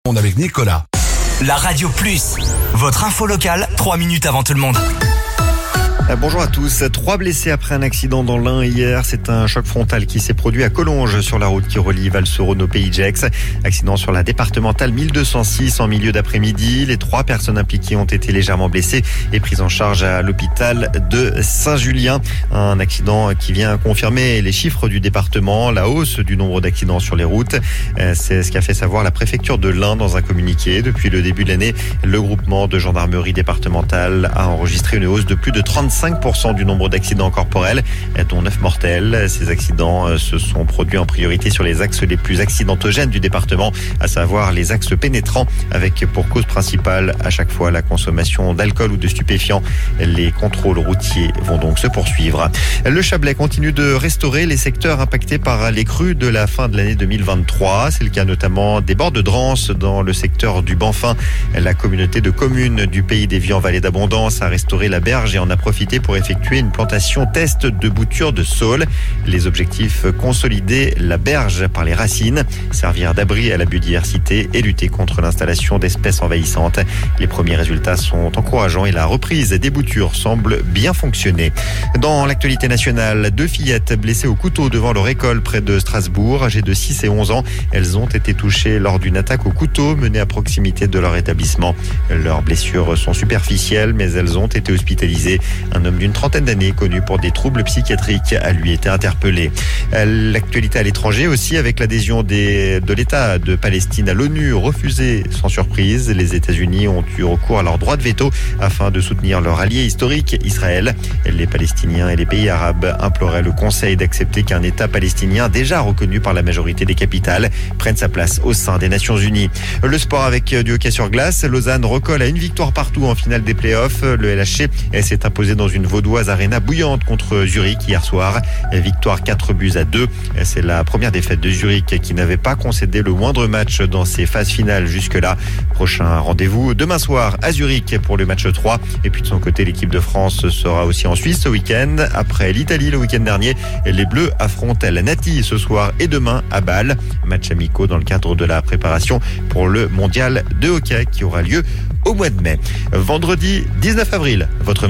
On est avec Nicolas. La Radio Plus, votre info locale, 3 minutes avant tout le monde. Bonjour à tous. 3 blessés après un accident dans l'Ain hier. C'est un choc frontal qui s'est produit à Collonges sur la route qui relie Val-Seuron au Pays Gex. Accident sur la départementale 1206 en milieu d'après-midi. Les 3 personnes impliquées ont été légèrement blessées et prises en charge à l'hôpital de Saint-Julien. Un accident qui vient confirmer les chiffres du département, la hausse du nombre d'accidents sur les routes. C'est ce qu'a fait savoir la préfecture de l'Ain dans un communiqué. Depuis le début de l'année, le groupement de gendarmerie départementale a enregistré une hausse de plus de 35% du nombre d'accidents corporels, dont 9 mortels. Ces accidents se sont produits en priorité sur les axes les plus accidentogènes du département, à savoir les axes pénétrants, avec pour cause principale à chaque fois la consommation d'alcool ou de stupéfiants. Les contrôles routiers vont donc se poursuivre. Le Chablais continue de restaurer les secteurs impactés par les crues de la fin de l'année 2023. C'est le cas notamment des bords de Dranse dans le secteur du Banfin. La communauté de communes du Pays d'Évian Vallée d'Abondance a restauré la berge et en a profité pour effectuer une plantation test de boutures de saule. Les objectifs: consolider la berge par les racines, servir d'abri à la biodiversité et lutter contre l'installation d'espèces envahissantes. Les premiers résultats sont encourageants et la reprise des boutures semble bien fonctionner. Dans l'actualité nationale, 2 fillettes blessées au couteau devant leur école près de Strasbourg, âgées de 6 et 11 ans. Elles ont été touchées lors d'une attaque au couteau menée à proximité de leur établissement. Leurs blessures sont superficielles, mais elles ont été hospitalisées. Un homme d'une trentaine d'années, connu pour des troubles psychiatriques, a lui été interpellé. L'actualité à l'étranger aussi, avec l'adhésion de l'État de Palestine à l'ONU refusée sans surprise. Les États-Unis ont eu recours à leur droit de veto afin de soutenir leur allié historique, Israël. Les Palestiniens et les pays arabes imploraient le Conseil d'accepter qu'un État palestinien déjà reconnu par la majorité des capitales prenne sa place au sein des Nations Unies. Le sport avec du hockey sur glace. Lausanne recolle à une victoire partout en finale des playoffs. Le LHC s'est imposé dans une vaudoise arena bouillante contre Zurich hier soir. Victoire 4-2. C'est la première défaite de Zurich qui n'avait pas concédé le moindre match dans ses phases finales jusque-là. Prochain rendez-vous demain soir à Zurich pour le match 3. Et puis de son côté, l'équipe de France sera aussi en Suisse ce week-end. Après l'Italie le week-end dernier, les Bleus affrontent la Nati ce soir et demain à Bâle. Match amicaux dans le cadre de la préparation pour le mondial de hockey qui aura lieu au mois de mai. Vendredi 19 avril, votre